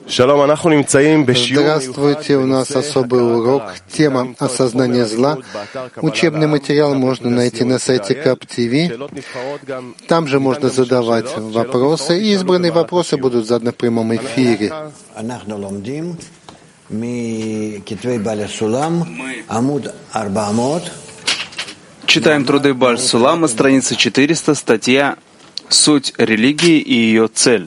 Здравствуйте, у нас особый урок, тема «Осознание зла». Учебный материал можно найти на сайте КАП-ТВ. Там же можно задавать вопросы, и избранные вопросы будут заданы в прямом эфире. Читаем труды Бааль-Сулама, страница 400, статья «Суть религии и ее цель».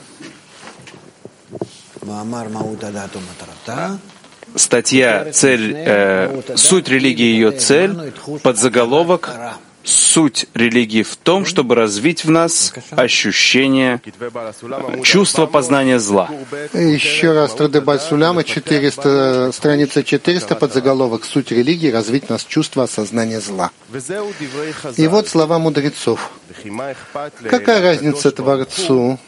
Статья «Суть религии и ее цель», подзаголовок «Суть религии в том, чтобы развить в нас ощущение, чувство познания зла». Еще раз, труды Бааль-Сулама, страница 400, подзаголовок «Суть религии — развить в нас чувство осознания зла». И вот слова мудрецов. Какая разница Творцу,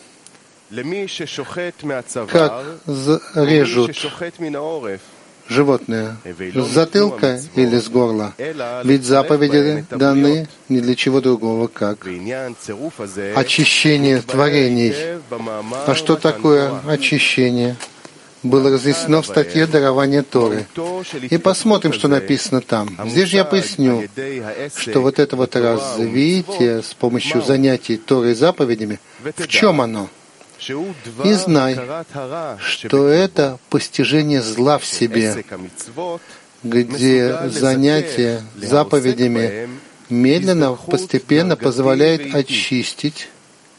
как режут животное, с затылка или с горла? Ведь заповеди даны ни для чего другого, как очищение творений. А что такое очищение? Было разъяснено в статье «Дарование Торы». И посмотрим, что написано там. Здесь же я поясню, что вот это вот развитие с помощью занятий Торой и заповедями, в чем оно? И знай, что это постижение зла в себе, где занятие заповедями медленно, постепенно позволяет очистить,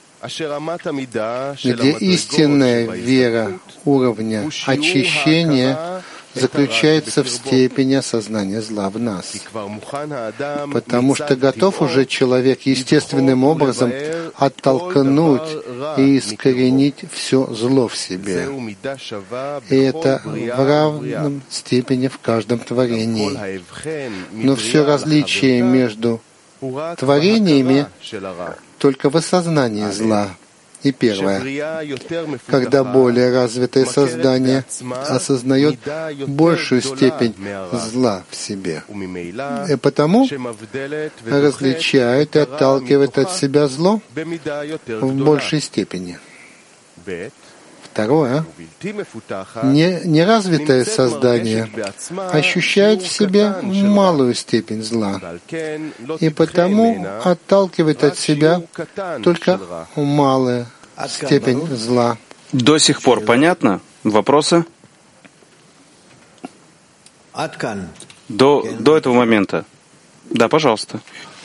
где истинная вера уровня очищения заключается в степени осознания зла в нас. Потому что готов уже человек естественным образом оттолкнуть и искоренить все зло в себе. И это в равном степени в каждом творении. Но все различие между творениями только в осознании зла. И первое, когда более развитое создание осознает большую степень зла в себе, и потому различает и отталкивает от себя зло в большей степени. Второе, неразвитое создание ощущает в себе малую степень зла, и потому отталкивает от себя только малую степень зла. До сих пор понятно? Вопросы? До этого момента. Да, пожалуйста.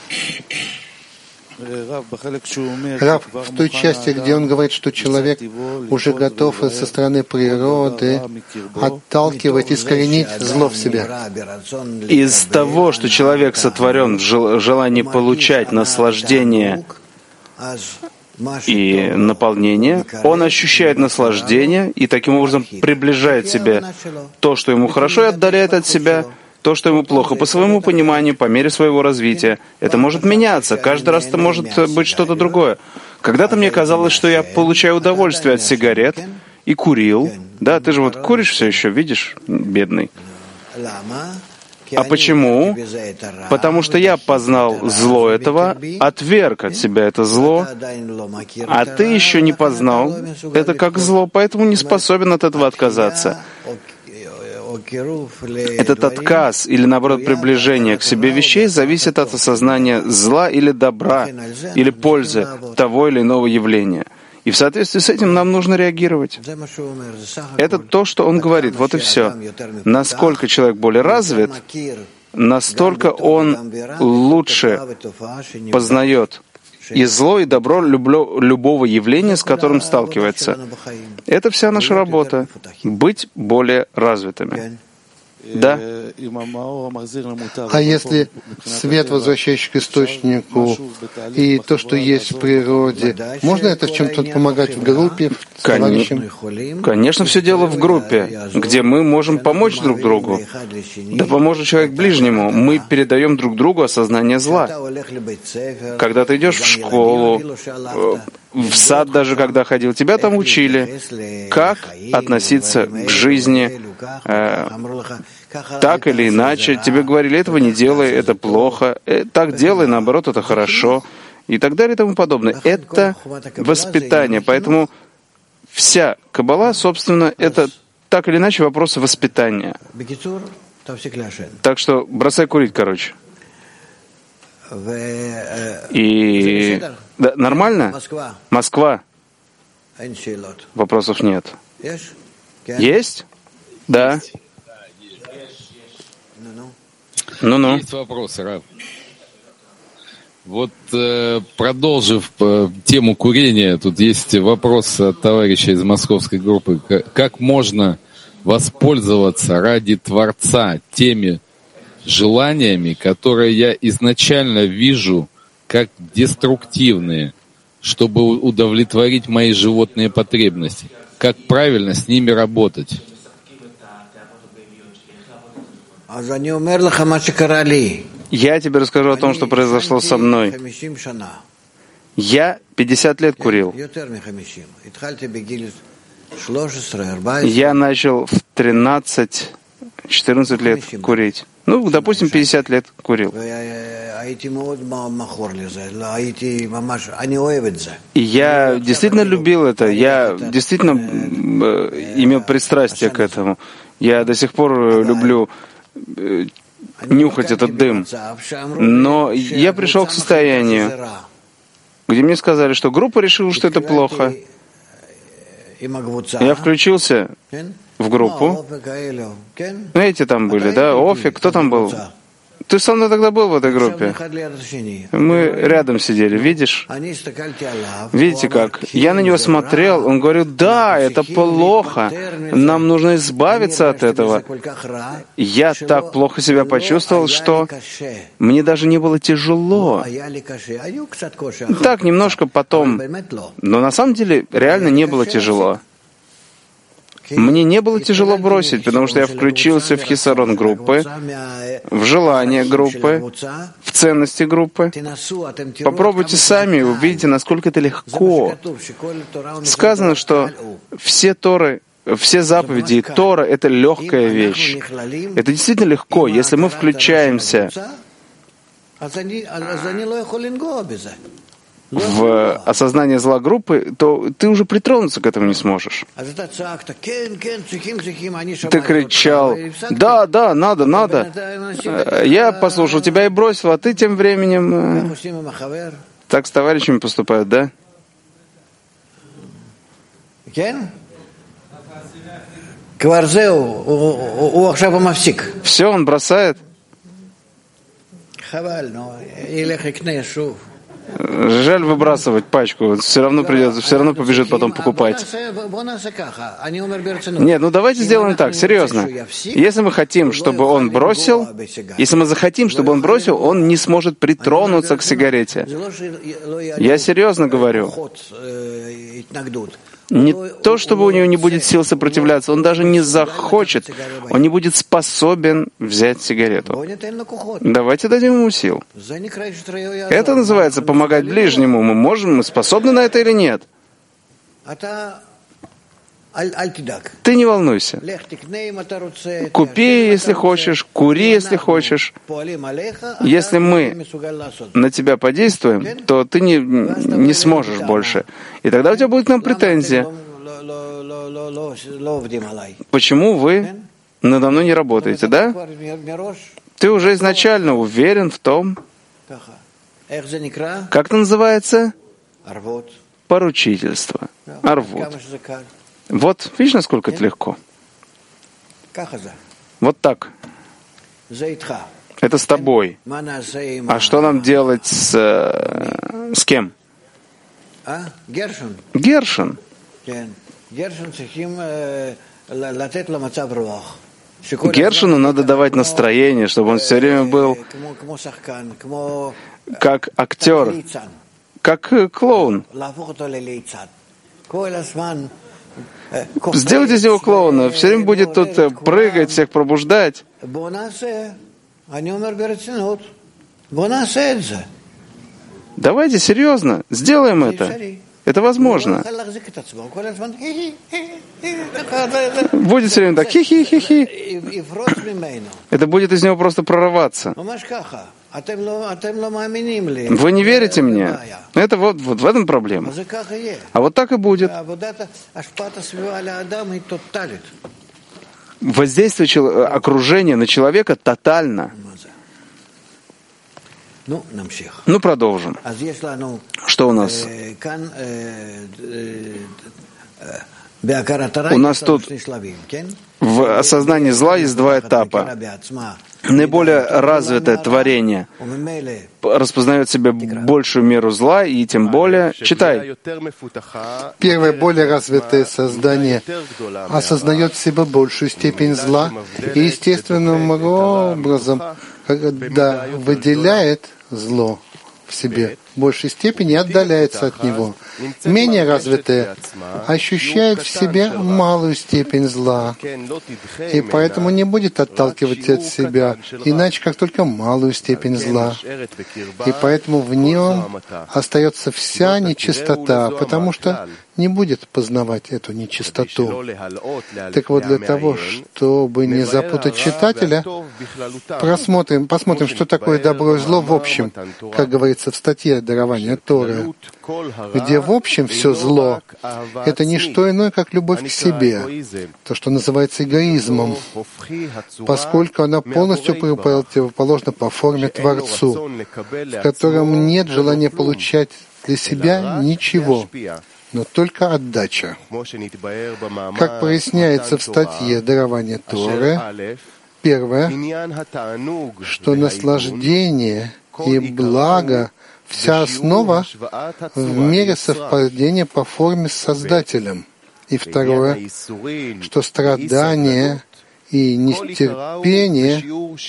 Рав, в той части, где он говорит, что человек уже готов со стороны природы отталкивать, искоренить зло в себе. Из того, что человек сотворен в желании получать наслаждение и наполнение, он ощущает наслаждение и таким образом приближает себе то, что ему хорошо, и отдаляет от себя то, что ему плохо, по своему пониманию, по мере своего развития. Это может меняться. Каждый раз это может быть что-то другое. Когда-то мне казалось, что я получаю удовольствие от сигарет и курил. Да, ты же вот куришь все еще, видишь, бедный. А почему? Потому что я познал зло этого, отверг от себя это зло, а ты еще не познал это как зло, поэтому не способен от этого отказаться. Этот отказ или, наоборот, приближение к себе вещей зависит от осознания зла или добра, или пользы того или иного явления. И в соответствии с этим нам нужно реагировать. Это то, что он говорит. Вот и все. Насколько человек более развит, настолько он лучше познает и зло, и добро любого явления, с которым сталкивается. Это вся наша работа — быть более развитыми. Да? А если свет, возвращающий к источнику, и то, что есть в природе, можно это в чем-то помогать в группе, с товарищем? Конечно, все дело в группе, где мы можем помочь друг другу. Да поможет человек ближнему. Мы передаем друг другу осознание зла. Когда ты идешь в школу, в сад даже когда ходил, тебя там учили, как относиться к жизни, так или иначе. Тебе говорили, этого не делай, это плохо, так делай, наоборот, это хорошо, и так далее и тому подобное. Это воспитание, поэтому вся Каббала, собственно, это так или иначе вопросы воспитания. Так что бросай курить, короче. И да, нормально? Москва? Вопросов нет. Есть? Да. Ну-ну. Есть вопрос, Рав. Вот продолжив тему курения, тут есть вопрос от товарища из московской группы. Как можно воспользоваться ради Творца теми желаниями, которые я изначально вижу как деструктивные, чтобы удовлетворить мои животные потребности? Как правильно с ними работать? Я тебе расскажу о том, что произошло со мной. Я 50 лет курил. Я начал в 13-14 лет курить. Ну, допустим, 50 лет курил. И я действительно любил это. Я действительно имел пристрастие к этому. Я до сих пор люблю нюхать этот дым. Но я пришел к состоянию, где мне сказали, что группа решила, что это плохо. Я включился в группу. Ну, эти там были, да? Офик, кто там был? Ты со мной тогда был в этой группе? Мы рядом сидели, видишь? Видите как? Я на него смотрел, он говорил, да, это плохо, нам нужно избавиться от этого. Я так плохо себя почувствовал, что мне даже не было тяжело. Так, немножко потом. Но на самом деле реально не было тяжело. Мне не было тяжело бросить, потому что я включился в хисарон группы, в желание группы, в ценности группы. Попробуйте сами, и увидите, насколько это легко. Сказано, что все Торы, все заповеди и Тора — это легкая вещь. Это действительно легко. Если мы включаемся в осознание зла группы, то ты уже притронуться к этому не сможешь. Ты кричал, да, надо. Я послушал тебя и бросил, а ты тем временем... Так с товарищами поступают, да? Все, он бросает? Жаль выбрасывать пачку, он все равно придется, все равно побежит потом покупать. Нет, ну давайте сделаем так, серьезно. Если мы хотим, чтобы он бросил, если мы захотим, чтобы он бросил, он не сможет притронуться к сигарете. Я серьезно говорю. Не то, чтобы у него не будет сил сопротивляться, он даже не захочет, он не будет способен взять сигарету. Давайте дадим ему сил. Это называется помогать ближнему. Мы способны на это или нет? Ты не волнуйся. Купи, если хочешь, кури, если хочешь. Если мы на тебя подействуем, то ты не сможешь больше. И тогда у тебя будет к нам претензия. Почему вы надо мной не работаете, да? Ты уже изначально уверен в том, как это называется? Поручительство. Арвут. Вот, видишь, насколько это легко? Вот так. Это с тобой. А что нам делать с кем? Гершон. Гершону надо давать настроение, чтобы он все время был как актер, как клоун. Сделайте из него клоуна, все время будет тут прыгать, всех пробуждать. Давайте серьезно, сделаем это. Это возможно. Будет все время так хи-хи-хи-хи. Это будет из него просто прорываться. Вы не верите мне? Это вот в этом проблема. А вот так и будет. Воздействие окружения на человека тотально. Ну, продолжим. Что у нас? У нас тут в осознании зла есть два этапа. Наиболее развитое творение распознает в себе большую меру зла, и тем более, читай. Первое, более развитое создание осознает в себе большую степень зла и естественным образом, когда выделяет зло в себе в большей степени, отдаляется от него. Менее развитое ощущает в себе малую степень зла, и поэтому не будет отталкивать от себя, иначе как только малую степень зла. И поэтому в нем остается вся нечистота, потому что не будет познавать эту нечистоту. Так вот, для того, чтобы не запутать читателя, посмотрим, что такое добро и зло в общем, как говорится в статье «Дарование Торы», где в общем все зло — это не что иное, как любовь к себе, то, что называется эгоизмом, поскольку она полностью противоположна по форме Творцу, в котором нет желания получать для себя ничего, но только отдача. Как проясняется в статье «Дарование Торы», первое, что наслаждение и благо — вся основа в мере совпадения по форме с Создателем. И второе, что страдание и нетерпение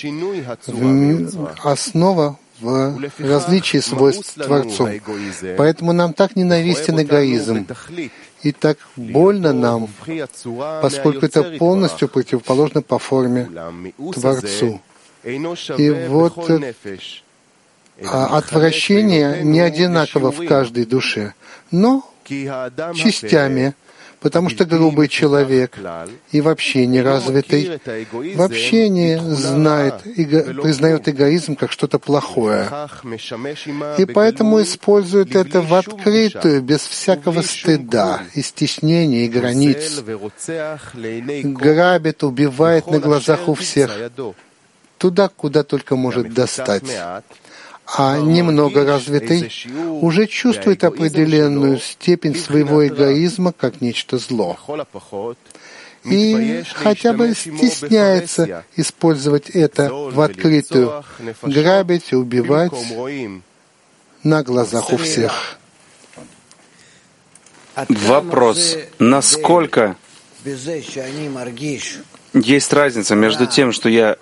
— основа в различии свойств Творцом. Поэтому нам так ненавистен эгоизм, и так больно нам, поскольку это полностью противоположно по форме Творцу. И вот отвращение не одинаково в каждой душе, но частями, потому что грубый человек и вообще неразвитый вообще не признает эгоизм как что-то плохое. И поэтому использует это в открытую, без всякого стыда и стеснения и границ. Грабит, убивает на глазах у всех, туда, куда только может достать. А немного развитый уже чувствует определенную степень своего эгоизма как нечто зло. И хотя бы стесняется использовать это в открытую, грабить и убивать на глазах у всех. Вопрос. Насколько есть разница между тем, что я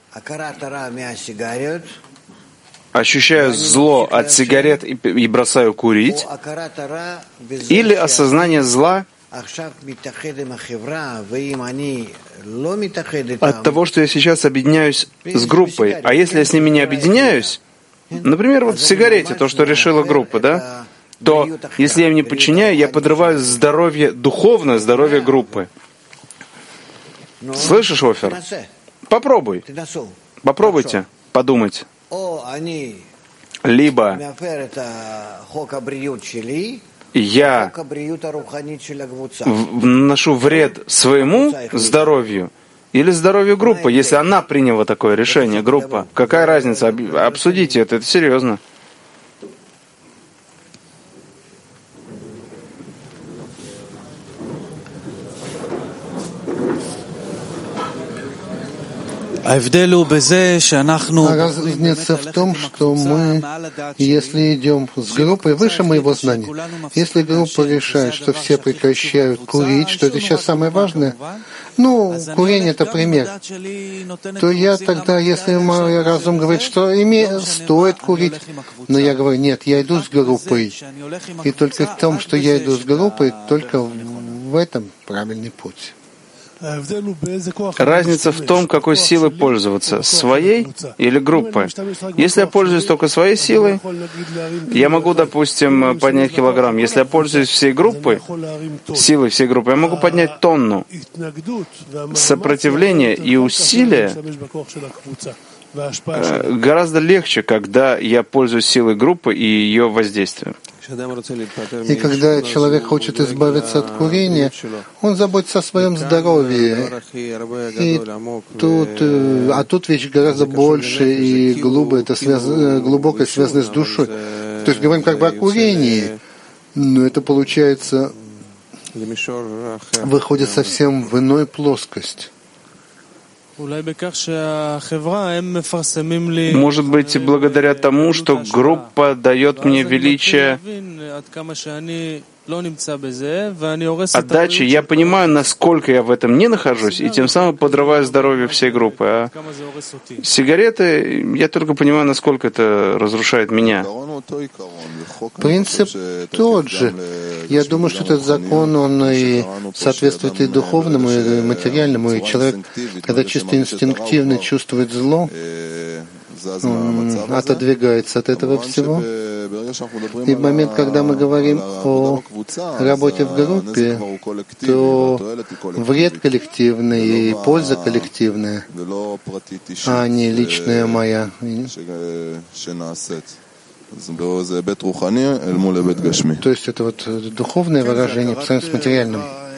ощущаю зло от сигарет и бросаю курить, или осознание зла от того, что я сейчас объединяюсь с группой. А если я с ними не объединяюсь, например, вот в сигарете, то, что решила группа, да, то если я им не подчиняю, я подрываю здоровье, духовное здоровье группы. Слышишь, Офер? Попробуй. Попробуйте подумать. Либо я наношу вред своему здоровью или здоровью группы, если она приняла такое решение, группа. Какая разница? Обсудите это серьезно. Разница в том, что мы, если идем с группой выше моего знания, если группа решает, что все прекращают курить, что это сейчас самое важное, курение — это пример, то я тогда, если мой разум говорит, что стоит курить, но я говорю, нет, я иду с группой, и только в том, что я иду с группой, только в этом правильный путь. Разница в том, какой силой пользоваться, своей или группой. Если я пользуюсь только своей силой, я могу, допустим, поднять килограмм. Если я пользуюсь всей группой, силой всей группы, я могу поднять тонну. Сопротивление и усилие гораздо легче, когда я пользуюсь силой группы и ее воздействием. И когда человек хочет избавиться от курения, он заботится о своем здоровье. И тут вещь гораздо больше и глубокая, глубоко связана с душой. То есть говорим как бы о курении, но это получается выходит совсем в иную плоскость. Может быть, благодаря тому, что группа дает мне величие отдачи, я понимаю, насколько я в этом не нахожусь, и тем самым подрываю здоровье всей группы. А сигареты, я только понимаю, насколько это разрушает меня. Принцип тот же. Я думаю, что этот закон, он и соответствует и духовному, и материальному, и человек, когда чисто инстинктивно чувствует зло, он отодвигается от этого всего. И в момент, когда мы говорим о работе в группе, то вред коллективный и польза коллективная, а не личная моя. То есть это вот духовное выражение по сравнению с материальным.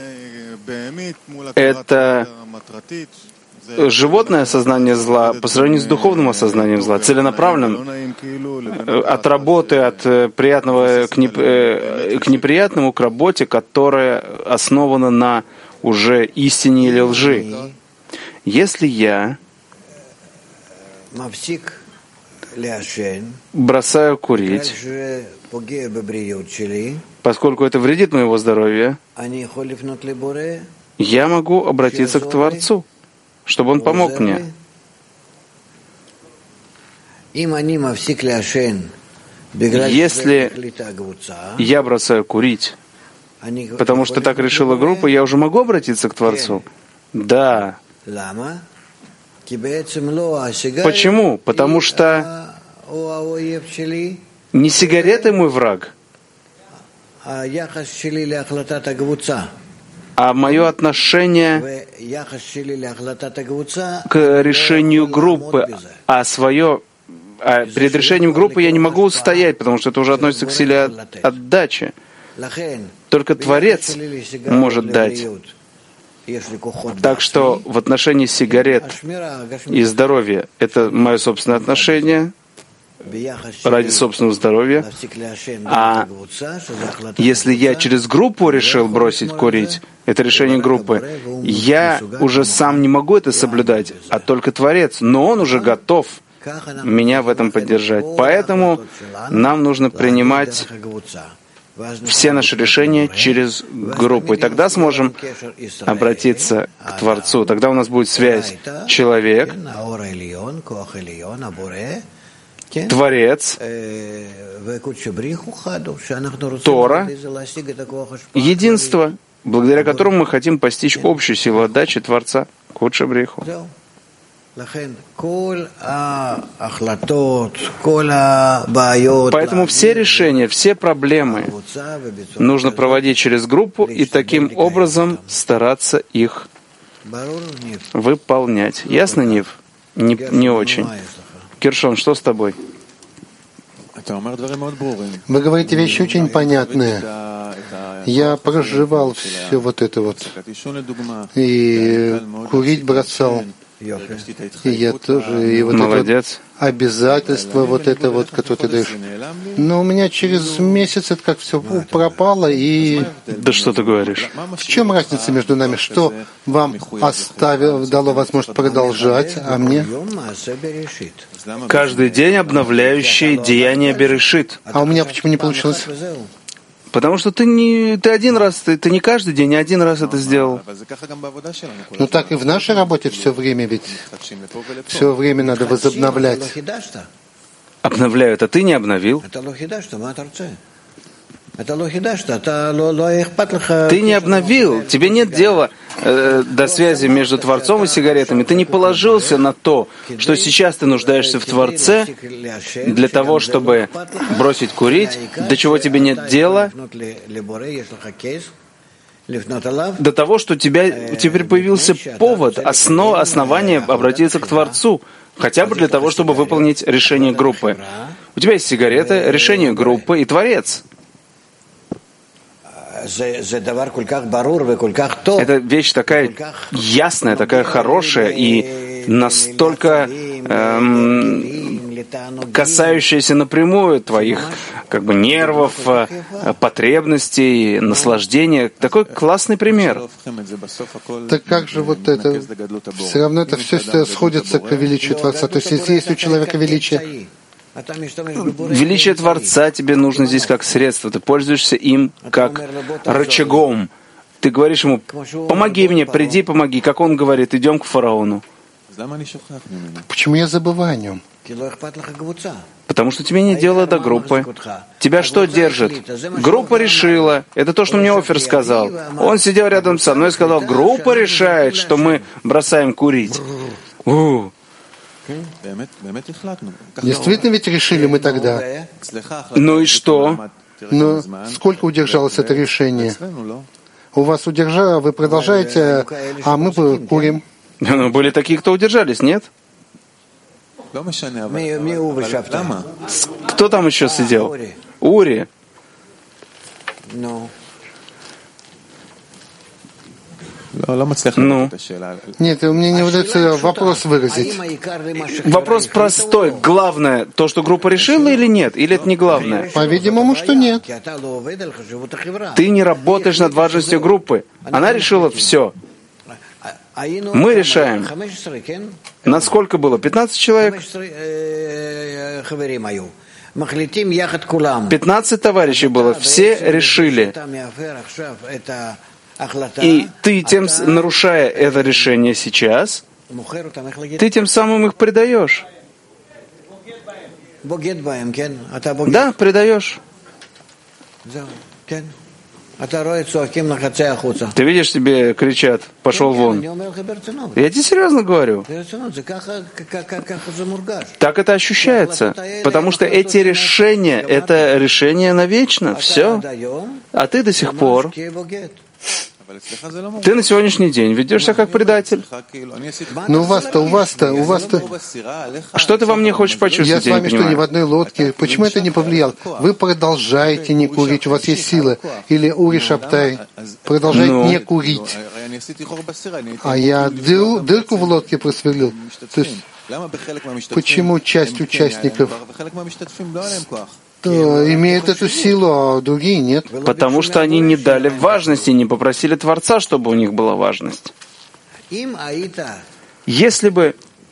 Это животное осознание зла по сравнению с духовным осознанием зла, целенаправленным, от работы, от приятного к неприятному, к работе, которая основана на уже истине или лжи. Если я бросаю курить, поскольку это вредит моему здоровью, я могу обратиться к Творцу, чтобы Он помог мне. Если я бросаю курить, потому что так решила группа, я уже могу обратиться к Творцу? Да. Почему? Потому что не сигареты мой враг, а мое отношение к решению группы, перед решением группы я не могу устоять, потому что это уже относится к силе отдачи. Только Творец может дать. Так что в отношении сигарет и здоровья это мое собственное отношение ради собственного здоровья. А если я через группу решил бросить курить, это решение группы, я уже сам не могу это соблюдать, а только Творец, но Он уже готов меня в этом поддержать. Поэтому нам нужно принимать все наши решения через группу. И тогда сможем обратиться к Творцу. Тогда у нас будет связь человек, Творец, Тора, единство, благодаря которому мы хотим постичь общую силу отдачи Творца, Кодша Бриху. Поэтому все решения, все проблемы нужно проводить через группу и таким образом стараться их выполнять. Ясно, Нив? Не очень. Киршон, что с тобой? Вы говорите вещи очень понятные. Я проживал все вот это вот. И курить бросал. И я тоже, и вот Молодец. Это вот обязательство, вот это вот, которое ты даешь. Но у меня через месяц это как все пропало, и... Да что ты говоришь? В чем разница между нами? Что вам дало возможность продолжать, а мне? Каждый день обновляющий деяние Берешит. А у меня почему не получилось? Потому что ты один раз, ты не каждый день, а один раз это сделал. Ну так и в нашей работе все время, ведь все время надо возобновлять. Обновляют, а ты не обновил. Ты не обновил, тебе нет дела до связи между Творцом и сигаретами. Ты не положился на то, что сейчас ты нуждаешься в Творце для того, чтобы бросить курить, до чего тебе нет дела, до того, что у тебя теперь появился повод, основание обратиться к Творцу. Хотя бы для того, чтобы выполнить решение группы. У тебя есть сигарета, решение группы и Творец. Это вещь такая ясная, такая хорошая и настолько касающаяся напрямую твоих нервов, потребностей, наслаждения. Такой классный пример. Так как же вот это? Все равно это все сходится к величию Творца. То есть если есть у человека величие, величие Творца тебе нужно здесь как средство. Ты пользуешься им как рычагом. Ты говоришь ему: помоги мне, приди, помоги. Как он говорит: идем к фараону. Почему я забываю о нем? Потому что тебе не дело до группы. Тебя что держит? Группа решила. Это то, что мне Офер сказал. Он сидел рядом со мной и сказал: группа решает, что мы бросаем курить. Действительно ведь решили мы тогда. Ну и что? Но сколько удержалось это решение? У вас удержало, вы продолжаете, а мы курим. Ну, были такие, кто удержались, нет? Кто там еще сидел? Ури. Ну. Нет, мне не удается вопрос выразить. Вопрос простой. Главное, то, что группа решила или нет? Или это не главное? По-видимому, что нет. Ты не работаешь над важностью группы. Она решила все. Мы решаем. Нас сколько было? 15 человек? 15 товарищей было. Все решили. И ты, тем нарушая это решение сейчас, ты тем самым их предаешь. Да, предаешь. Ты видишь, тебе кричат: пошел вон. Я тебе серьезно говорю. Так это ощущается. Потому что эти решения, это решение навечно. Все. А ты до сих пор... Ты на сегодняшний день ведешься как предатель. Но у вас-то... Что ты во мне хочешь почувствовать? Я с вами что, не в одной лодке? Почему это не повлияло? Вы продолжаете не курить, у вас есть сила. Или Ури Шабтай продолжает не курить. А я дырку в лодке просверлил. То есть, почему часть участников имеют эту силу, а другие нет? Потому что они не дали важности, не попросили Творца, чтобы у них была важность. Если бы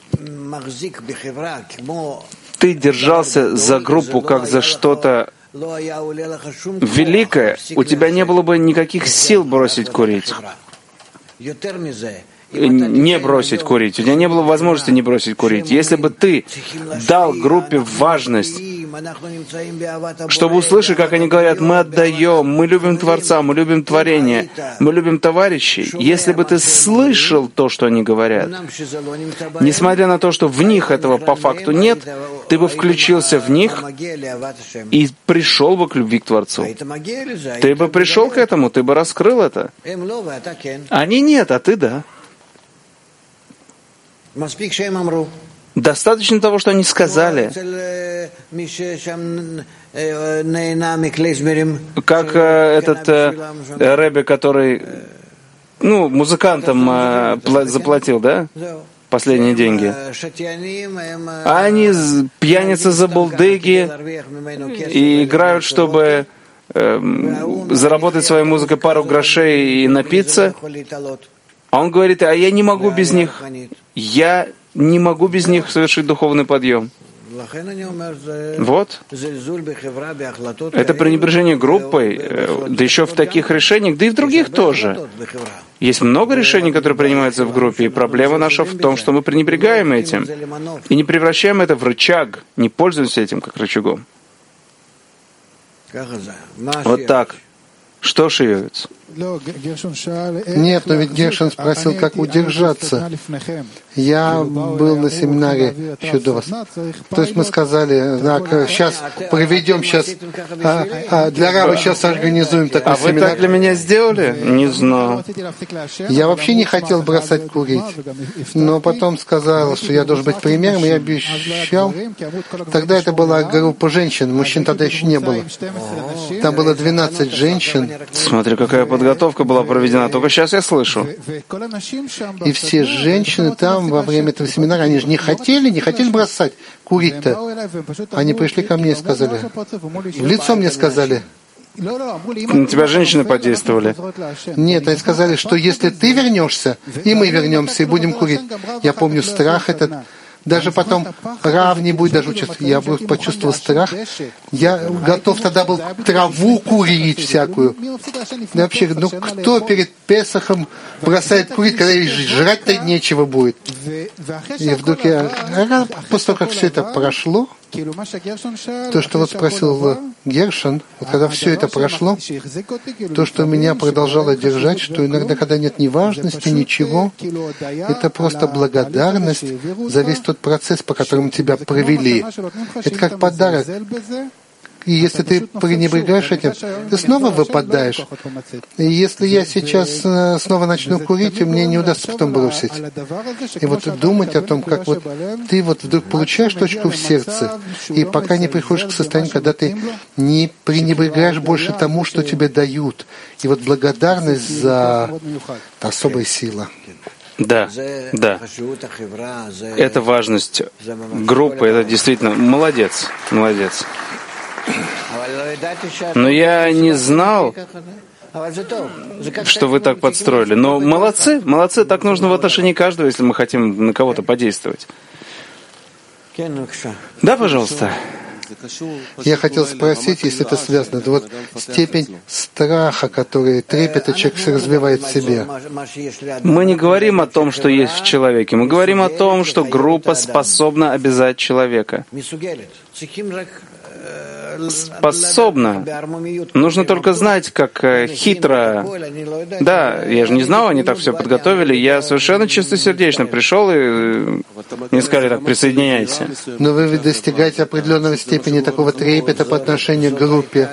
ты держался за группу как за что-то великое, у тебя не было бы никаких сил бросить курить. Не бросить курить. У тебя не было возможности не бросить курить. Если бы ты дал группе важность, чтобы услышать, как они говорят: мы отдаем, мы любим Творца, мы любим творение, мы любим товарищей. Если бы ты слышал то, что они говорят, несмотря на то, что в них этого по факту нет, ты бы включился в них и пришел бы к любви к Творцу. Ты бы пришел к этому, ты бы раскрыл это. Они нет, а ты да. Достаточно того, что они сказали. Как этот Ребе, который музыкантам заплатил, да? Последние деньги. Они пьяницы забулдыги и играют, чтобы заработать своей музыкой пару грошей и напиться. А он говорит: а я не могу без них. Я не могу без них совершить духовный подъем. Вот. Это пренебрежение группой, да еще в таких решениях, да и в других тоже. Есть много решений, которые принимаются в группе, и проблема наша в том, что мы пренебрегаем этим и не превращаем это в рычаг, не пользуемся этим как рычагом. Вот так. Что, Шиевец? Нет, но ведь Гершон спросил, как удержаться. Я был на семинаре еще до вас. То есть мы сказали, сейчас проведем, для Рава сейчас организуем такой семинар. А вы так для меня сделали? Не знаю. Я вообще не хотел бросать курить, но потом сказал, что я должен быть примером, и я обещал. Тогда это была группа женщин, мужчин тогда еще не было. Там было 12 женщин. Смотри, какая подготовка была проведена. Только сейчас я слышу. И все женщины там во время этого семинара, они же не хотели бросать курить-то. Они пришли ко мне и сказали, в лицо мне сказали. На тебя женщины подействовали? Нет, они сказали, что если ты вернешься, и мы вернемся, и будем курить. Я помню страх этот. Даже потом Рав не будет даже учиться. Я почувствовал страх. Я готов тогда был траву курить всякую. И вообще, кто перед Песахом бросает курить, когда жрать-то нечего будет? И вдруг после того, как все это прошло, то, что вот спросил Гершон, вот когда все это прошло, то, что меня продолжало держать, что иногда, когда нет ни важности, ничего, это просто благодарность за весь тот процесс, по которому тебя провели. Это как подарок. И если ты пренебрегаешь этим, ты снова выпадаешь. И если я сейчас снова начну курить, мне не удастся потом бросить. И вот думать о том, как вот ты вот вдруг получаешь точку в сердце, и пока не приходишь к состоянию, когда ты не пренебрегаешь больше тому, что тебе дают. И вот благодарность за особая сила. Да. Это важность группы, это действительно молодец. Но я не знал, что вы так подстроили. Но молодцы, так нужно в отношении каждого, если мы хотим на кого-то подействовать. Да, пожалуйста. Я хотел спросить, если это связано, вот степень страха, который трепета человек развивает в себе. Мы не говорим о том, что есть в человеке. Мы говорим о том, что группа способна обязать человека. Способна. Нужно только знать, как хитро. Да, я же не знал, они так все подготовили. Я совершенно чистосердечно пришел и мне сказали так, присоединяйся. Но вы достигаете определенной степени такого трепета по отношению к группе.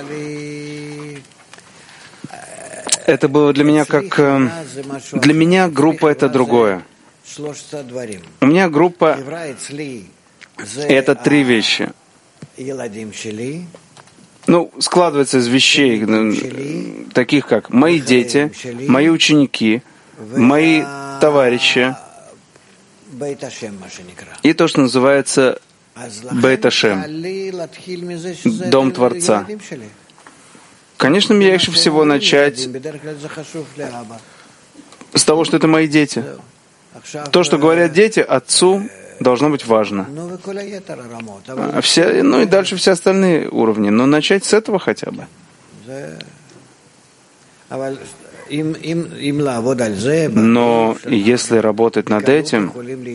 Это было для меня как... Для меня группа — это другое. У меня группа — это 3 вещи. Складывается из вещей, таких как мои дети, мои ученики, мои товарищи и то, что называется Бейт Ашем, Дом Творца. Конечно, мне легче всего начать с того, что это мои дети. То, что говорят дети, отцу должно быть важно. И дальше все остальные уровни. Но начать с этого хотя бы. Но если работать над этим,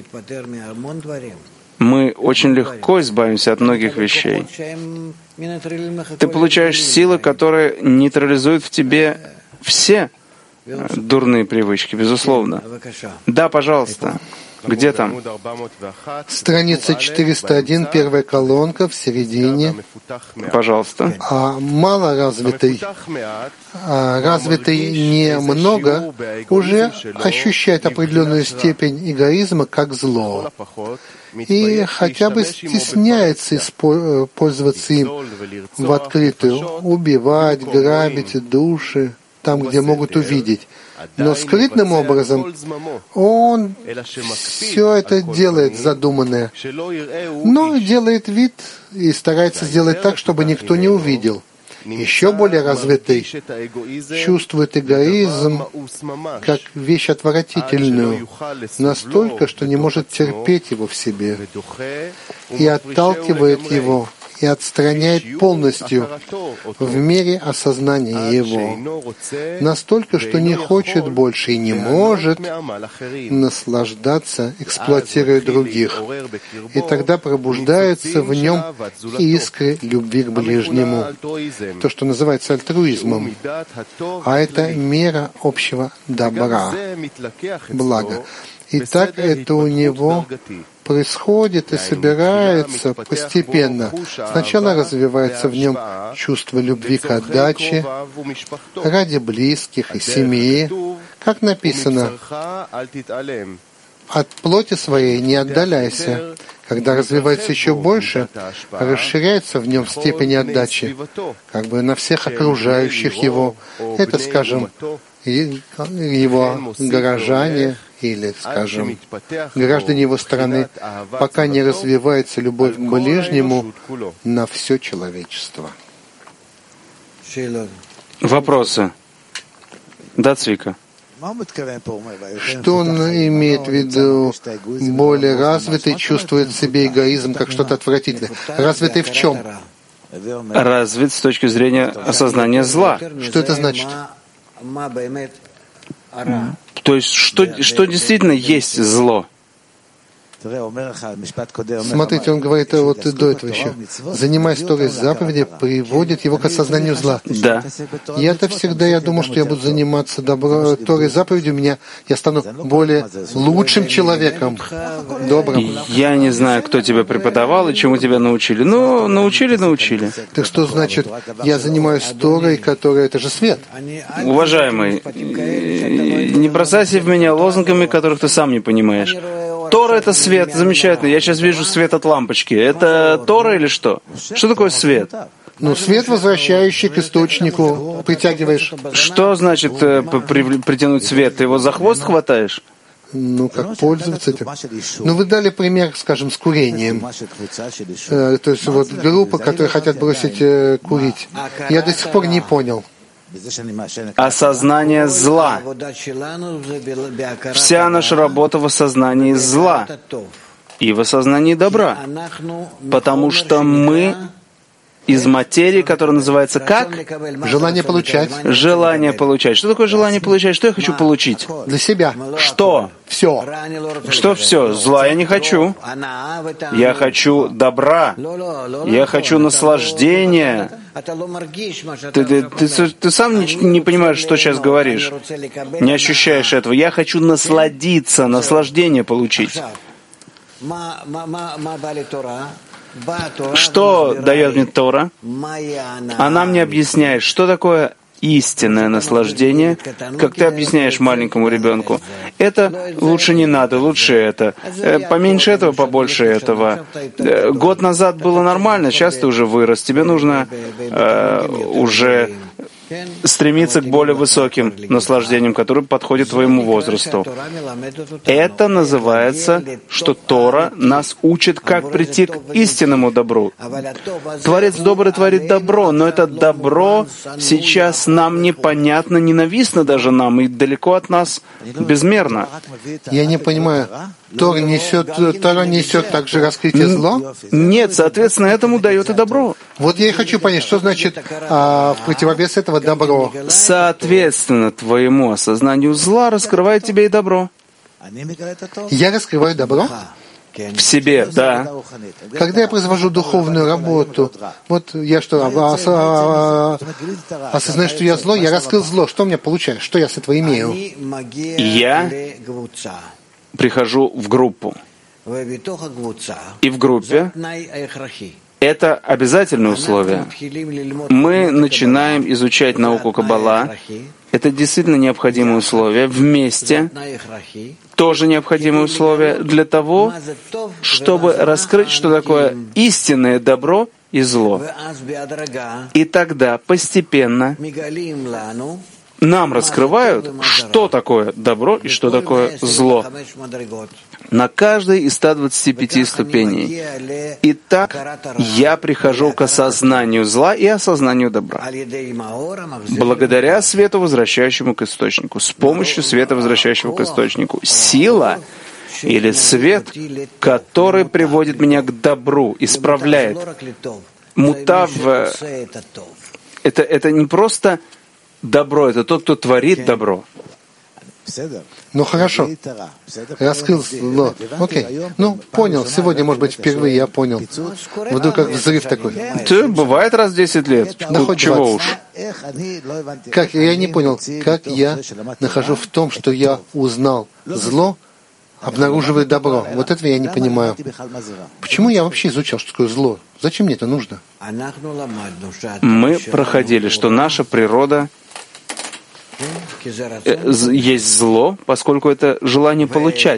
мы очень легко избавимся от многих вещей. Ты получаешь силы, которые нейтрализуют в тебе все дурные привычки, безусловно. Да, пожалуйста. Где там? Страница 401, первая колонка, в середине. Пожалуйста. Малоразвитый, развитый немного, уже ощущает определенную степень эгоизма как зло. И хотя бы стесняется пользоваться им в открытую, убивать, грабить души, там, где могут увидеть. Но скрытным образом он все это делает задуманное, но делает вид и старается сделать так, чтобы никто не увидел. Еще более развитый чувствует эгоизм как вещь отвратительную, настолько, что не может терпеть его в себе и отталкивает его и отстраняет полностью в мере осознания его, настолько, что не хочет больше и не может наслаждаться, эксплуатируя других. И тогда пробуждаются в нем искры любви к ближнему, то, что называется альтруизмом, а это мера общего добра, блага. И так это у него происходит и собирается постепенно. Сначала развивается в нем чувство любви к отдаче ради близких и семьи, как написано: «От плоти своей не отдаляйся». Когда развивается еще больше, расширяется в нем степень отдачи, как бы на всех окружающих его. Это, скажем, его горожане или, скажем, граждане его страны, пока не развивается любовь к ближнему на все человечество. Вопросы? Да, Цвика? Что он имеет в виду? Более развитый чувствует в себе эгоизм как что-то отвратительное. Развитый в чем? Развит с точки зрения осознания зла. Что это значит? То есть, что действительно есть зло? Смотрите, он говорит вот до этого еще. Занимаясь Торой заповеди, приводит его к осознанию зла. Да. Я-то всегда, я думал, что я буду заниматься Торой заповедью, я стану более лучшим человеком, добрым. Я не знаю, кто тебя преподавал и чему тебя научили. Но научили. Так что значит, я занимаюсь Торой, которая, это же свет. Уважаемый, не бросайся в меня лозунгами, которых ты сам не понимаешь. Тора — это свет, замечательно. Я сейчас вижу свет от лампочки. Это Тора или что? Что такое свет? Ну, свет, возвращающий к источнику, притягиваешь. Что значит притянуть свет? Ты его за хвост хватаешь? Ну, как пользоваться этим? Ну, вы дали пример, скажем, с курением. То есть вот группа, которые хотят бросить курить. Я до сих пор не понял. Осознание зла. Вся наша работа в осознании зла и в осознании добра. Потому что мы из материи, которая называется как? Желание получать. Желание получать. Что такое желание получать? Что я хочу получить? Для себя. Что? Все. Что все? Зла я не хочу. Я хочу добра. Я хочу наслаждения. Ты сам не понимаешь, что сейчас говоришь. Не ощущаешь этого. Я хочу насладиться, наслаждение получить. Что дает мне Тора? Она мне объясняет, что такое истинное наслаждение, как ты объясняешь маленькому ребенку. Это лучше не надо, лучше это. Поменьше этого, побольше этого. Год назад было нормально, сейчас ты уже вырос. Тебе нужно уже стремиться к более высоким наслаждениям, которые подходят твоему возрасту. Это называется, что Тора нас учит, как прийти к истинному добру. Творец добрый творит добро, но это добро сейчас нам непонятно, ненавистно даже нам и далеко от нас безмерно. Я не понимаю. Тора несет также раскрытие зла? Нет, соответственно, этому дает и добро. Вот я и хочу понять, что значит в противовес этого добро. Соответственно, твоему осознанию зла раскрывает тебе и добро. Я раскрываю добро? В себе, да. Когда я произвожу духовную работу, вот я что, осознаю, что я зло, я раскрыл зло. Что у меня получается? Что я с этого имею? Я прихожу в группу. И в группе это обязательное условие. Мы начинаем изучать науку Каббала. Это действительно необходимое условие. Вместе тоже необходимое условие для того, чтобы раскрыть, что такое истинное добро и зло. И тогда постепенно нам раскрывают, что такое добро и что такое зло на каждой из 125 ступеней. И так я прихожу к осознанию зла и осознанию добра. Благодаря свету, возвращающему к источнику, с помощью света, возвращающего к источнику. Сила или свет, который приводит меня к добру, исправляет Мутав — это не просто добро, это тот, кто творит добро. Ну хорошо, раскрыл зло. Окей. Ну, понял. Сегодня, может быть, впервые я понял. Вдруг как взрыв такой. Это бывает раз в 10 лет. Да хоть чего 20. уж. Как я не понял, как я нахожу в том, что я узнал зло, обнаруживая добро. Вот этого я не понимаю. Почему я вообще изучал, что такое зло? Зачем мне это нужно? Мы проходили, что наша природа есть зло, поскольку это желание получать.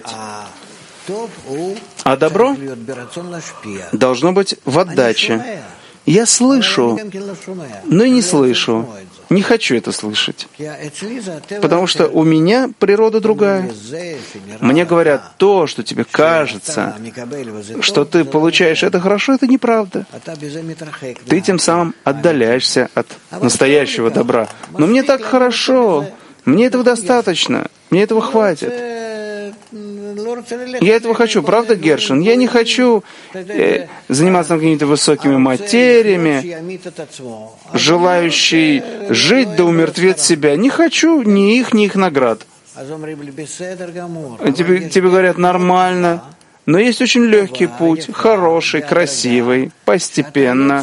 А добро должно быть в отдаче. Я слышу, но и не слышу. Не хочу это слышать. Потому что у меня природа другая. Мне говорят, то, что тебе кажется, что ты получаешь это хорошо, это неправда. Ты тем самым отдаляешься от настоящего добра. Но мне так хорошо, мне этого достаточно, мне этого хватит. Я этого хочу, правда, Гершин? Я не хочу заниматься какими-то высокими материями, желающий жить да умертвить себя. Не хочу ни их наград. Тебе говорят, нормально. Но есть очень легкий путь, хороший, красивый, постепенно,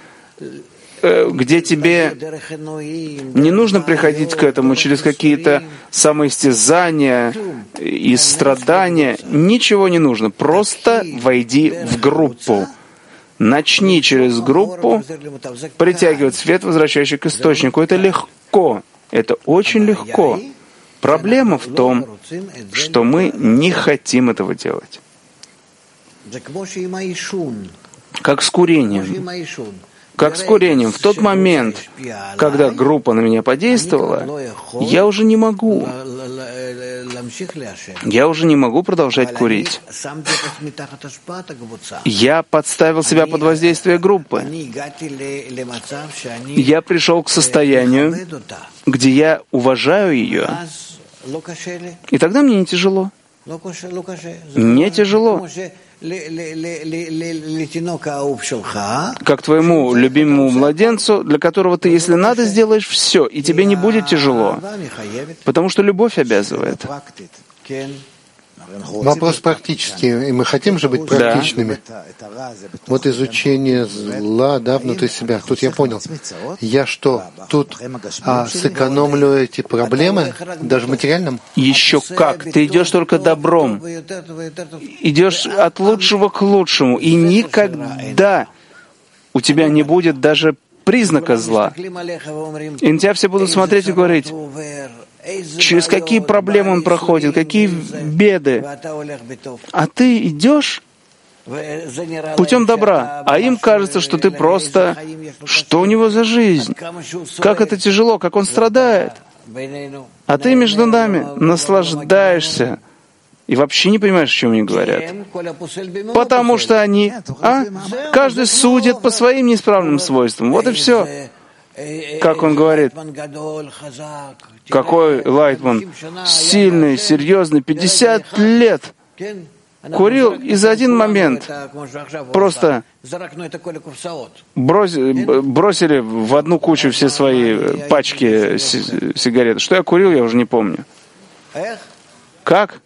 где тебе не нужно приходить к этому через какие-то самоистязания и страдания. Ничего не нужно. Просто войди в группу. Начни через группу притягивать свет, возвращающий к источнику. Это легко. Это очень легко. Проблема в том, что мы не хотим этого делать. Как с курением. Как с курением. В тот момент, когда группа на меня подействовала, я уже не могу. Я уже не могу продолжать курить. Я подставил себя под воздействие группы. Я пришел к состоянию, где я уважаю ее. И тогда мне не тяжело. Не тяжело. Как твоему любимому младенцу, для которого ты, если надо, сделаешь все, и тебе не будет тяжело. Потому что любовь обязывает. Вопрос практический, и мы хотим же быть практичными. Да. Вот изучение зла, да, внутри себя. Тут я понял. Я что, тут сэкономлю эти проблемы, даже в материальном? Еще как. Ты идешь только добром. Идешь от лучшего к лучшему. И никогда у тебя не будет даже признака зла. И на тебя все будут смотреть и говорить, через какие проблемы он проходит, какие беды. А ты идешь путем добра, а им кажется, что ты просто... Что у него за жизнь? Как это тяжело, как он страдает. А ты между нами наслаждаешься и вообще не понимаешь, о чем они говорят. Потому что они... Каждый судит по своим неисправным свойствам. Вот и все. Как он говорит, какой Лайтман сильный, серьезный, 50 лет курил, и за один момент просто бросили в одну кучу все свои пачки сигарет. Что я курил, я уже не помню. Как?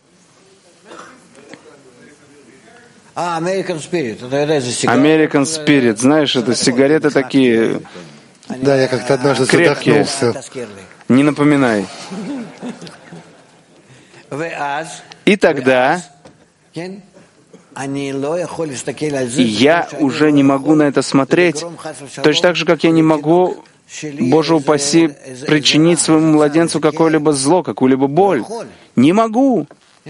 American Spirit. Знаешь, это сигареты такие... Да, я как-то однажды задохнулся. Не напоминай. И тогда я уже не могу на это смотреть, точно так же, как я не могу, Боже упаси, причинить своему младенцу какое-либо зло, какую-либо боль. Не могу.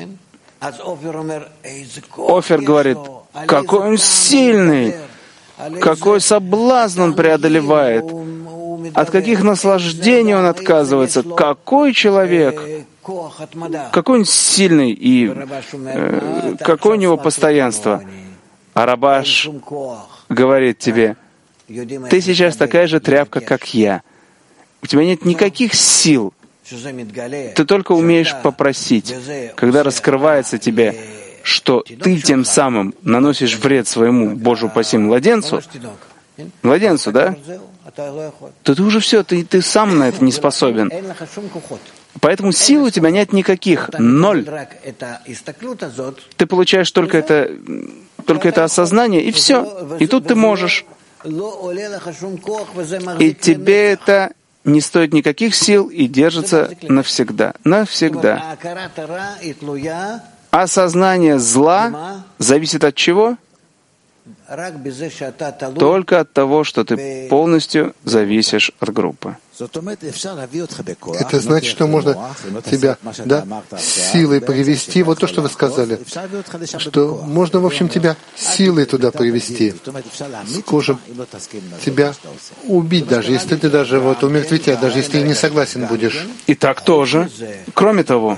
Офер говорит, какой он сильный, какой соблазн он преодолевает, от каких наслаждений он отказывается, какой человек, какой он сильный и какое у него постоянство. А Рабаш говорит тебе, ты сейчас такая же тряпка, как я. У тебя нет никаких сил. Ты только умеешь попросить. Когда раскрывается тебе, что ты тем самым наносишь вред своему, Боже упаси, младенцу, Младенцу, да? То ты уже все, ты сам на это не способен. Поэтому сил у тебя нет никаких, 0. Ты получаешь только это осознание, и все. И тут ты можешь. И тебе это не стоит никаких сил и держится навсегда. Навсегда. Осознание зла зависит от чего? Только от того, что ты полностью зависишь от группы. Это значит, что можно тебя силой привести, вот то, что вы сказали, что можно, в общем, тебя силой туда привести, скажем, тебя убить даже, если ты даже умертвить тебя, даже если ты не согласен будешь. И так тоже. Кроме того,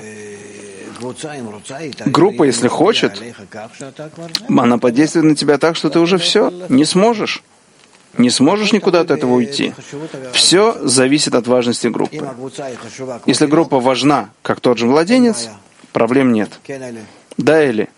группа, если хочет, она подействует на тебя так, что ты уже все, не сможешь. Не сможешь никуда от этого уйти. Все зависит от важности группы. Если группа важна, как тот же младенец, проблем нет. Да или?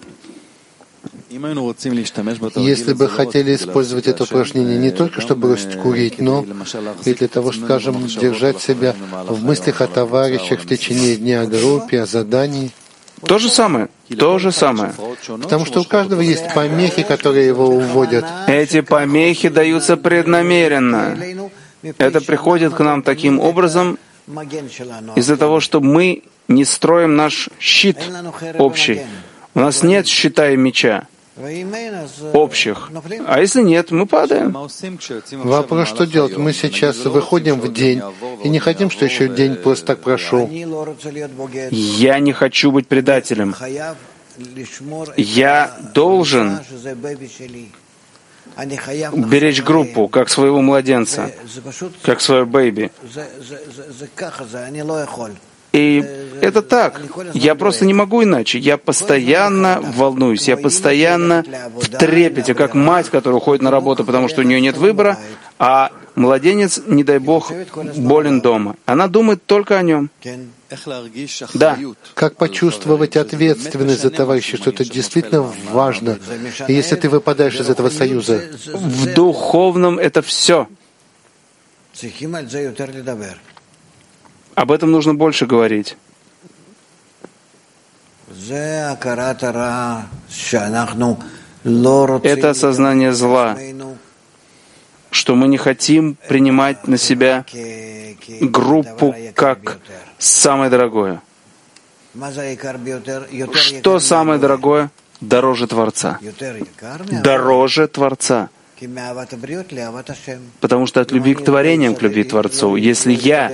Если бы хотели использовать это упражнение не только чтобы бросить курить, но и для того, скажем, держать себя в мыслях о товарищах в течение дня, о группе, о задании. То же самое. То же самое. Потому что у каждого есть помехи, которые его уводят. Эти помехи даются преднамеренно. Это приходит к нам таким образом из-за того, что мы не строим наш щит общий. У нас нет щита и меча общих. А если нет, мы падаем. Вопрос, что делать? Мы сейчас выходим в день и не хотим, что еще день просто так прошел. Я не хочу быть предателем. Я должен беречь группу, как своего младенца, как свое бэйби. И это так. Я просто не могу иначе. Я постоянно волнуюсь, я постоянно в трепете, как мать, которая уходит на работу, потому что у нее нет выбора, а младенец, не дай Бог, болен дома. Она думает только о нем. Да. Как почувствовать ответственность за товарища, что это действительно важно, и если ты выпадаешь из этого союза? В духовном это все. Об этом нужно больше говорить. Это осознание зла, что мы не хотим принимать на себя группу как самое дорогое. Что самое дорогое? Дороже Творца. Дороже Творца. Потому что от любви к творениям, к любви к Творцу, если я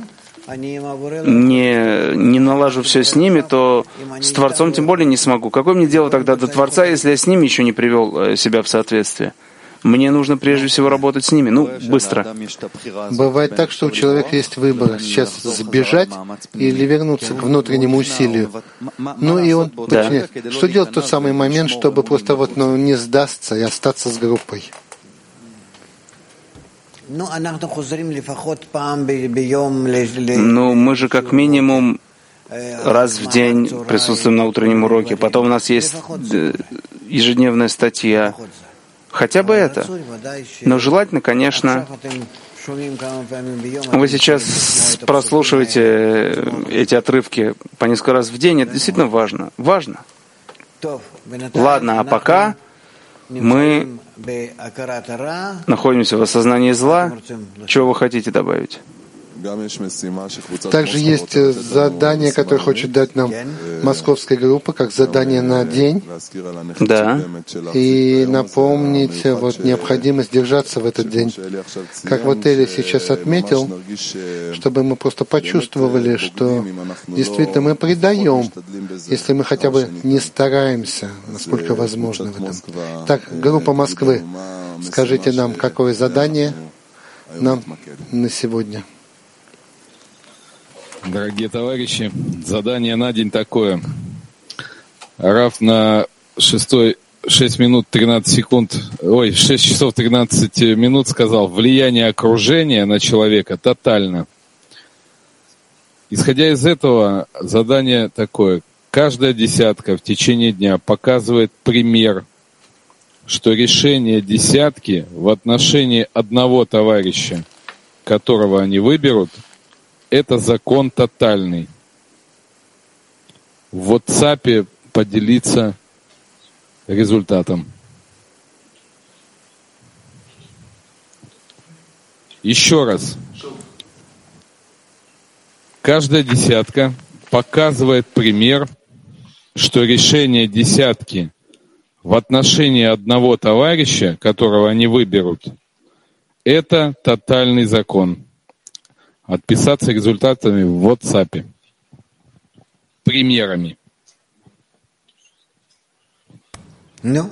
не налажу все с ними, то с Творцом тем более не смогу. Какое мне дело тогда до Творца, если я с ними еще не привел себя в соответствие? Мне нужно прежде всего работать с ними. Быстро. Бывает так, что у человека есть выбор: сейчас сбежать или вернуться к внутреннему усилию. И он начинает. Что делать в тот самый момент, чтобы просто не сдастся и остаться с группой? Мы же как минимум раз в день присутствуем на утреннем уроке. Потом у нас есть ежедневная статья. Хотя бы это. Но желательно, конечно, вы сейчас прослушиваете эти отрывки по несколько раз в день. Это действительно важно. Важно. Ладно, а пока мы находимся в осознании зла. Чего вы хотите добавить? Также есть задание, которое хочет дать нам московская группа, как задание на день. Да. И напомнить необходимость держаться в этот день. Как Эли сейчас отметил, чтобы мы просто почувствовали, что действительно мы предаем, если мы хотя бы не стараемся, насколько возможно в этом. Так, группа Москвы, скажите нам, какое задание нам на сегодня? Дорогие товарищи, задание на день такое. Рав на 6 минут 13 секунд, 6 часов 13 минут сказал: влияние окружения на человека тотально. Исходя из этого, задание такое. Каждая десятка в течение дня показывает пример, что решение десятки в отношении одного товарища, которого они выберут, это закон тотальный. В WhatsApp поделиться результатом. Еще раз. Каждая десятка показывает пример, что решение десятки в отношении одного товарища, которого они выберут, это тотальный закон. Отписаться результатами в WhatsApp. Примерами. Ну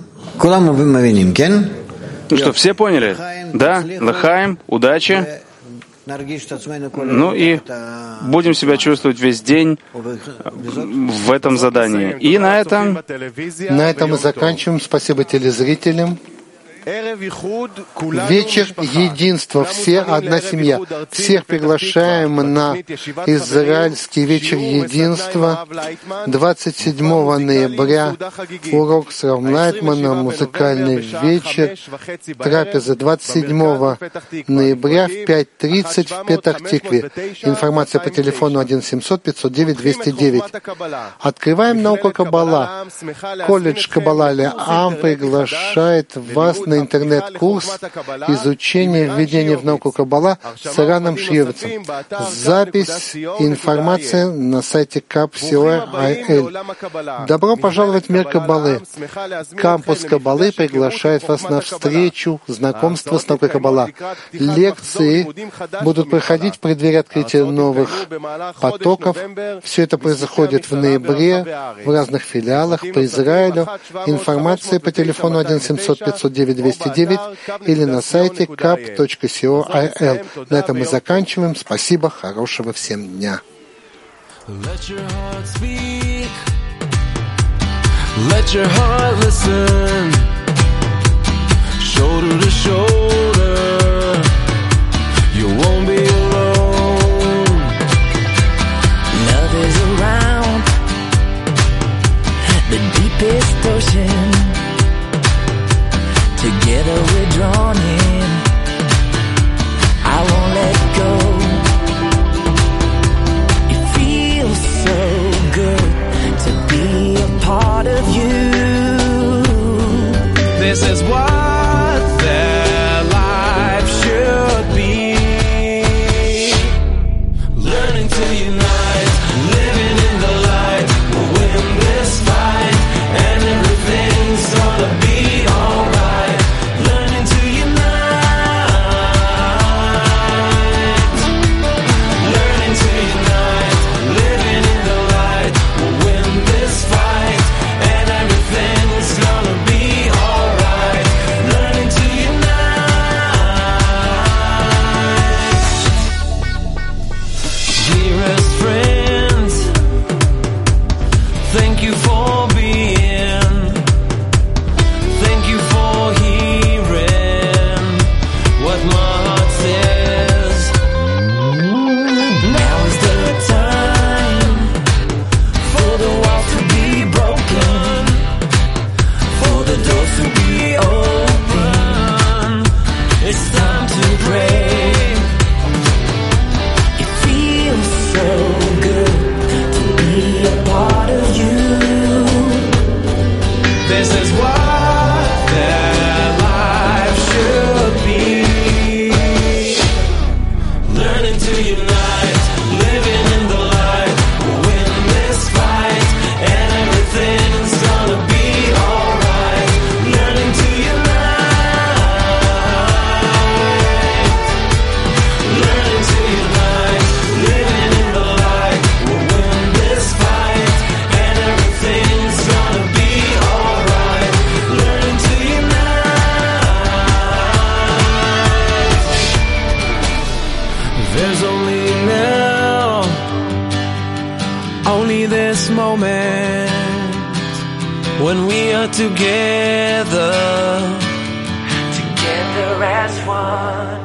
что, все поняли? Да, лахаим, удачи. Ну и будем себя чувствовать весь день в этом задании. И на этом мы заканчиваем. Спасибо телезрителям. Вечер единства, все одна семья. Всех приглашаем на израильский вечер единства 27 ноября. Урок с Равом Лайтманом, музыкальный вечер, трапеза 27 ноября в 5:30 в Петах-Тикве. Информация по телефону 1-700-509-209. Открываем науку Каббала. Колледж Каббала Леам приглашает вас на интернет-курс изучения введения в науку Каббала с Раном Шьевицем. Запись и информация на сайте kap.co.il. Добро пожаловать в мир Каббалы. Кампус Каббалы приглашает вас на встречу, знакомство с наукой Каббала. Лекции будут проходить в преддверии открытия новых потоков. Все это происходит в ноябре в разных филиалах по Израилю. Информация по телефону 1-700-509-209 или на сайте kap.co.il. На этом мы заканчиваем. Спасибо, хорошего всем дня. Let your heart listen, shoulder to shoulder, you won't be alone. Love is around the deepest ocean. Together we're drawn in. I won't let go. It feels so good to be a part of you. This is what their life should be. Learning to unite, living in the light. We'll win this fight, and everything's gonna be alright. Learning to unite, learning to unite, living in the light. We'll win this fight, and everything's gonna be alright. Learning to unite. Dearest friends, thank you for being, thank you for hearing what my heart says. Now is the time for the walls to be broken, for the doors to be open. It's time to pray. It feels so good to be a part of you. This is what their life should be. Learning to unite, living in the light. We'll win this fight, and everything's gonna be alright. Learning to unite, learning to unite, living in the light. We'll win this fight, and everything's gonna be alright. Learning to unite. There's only now, only this moment when we are together as one.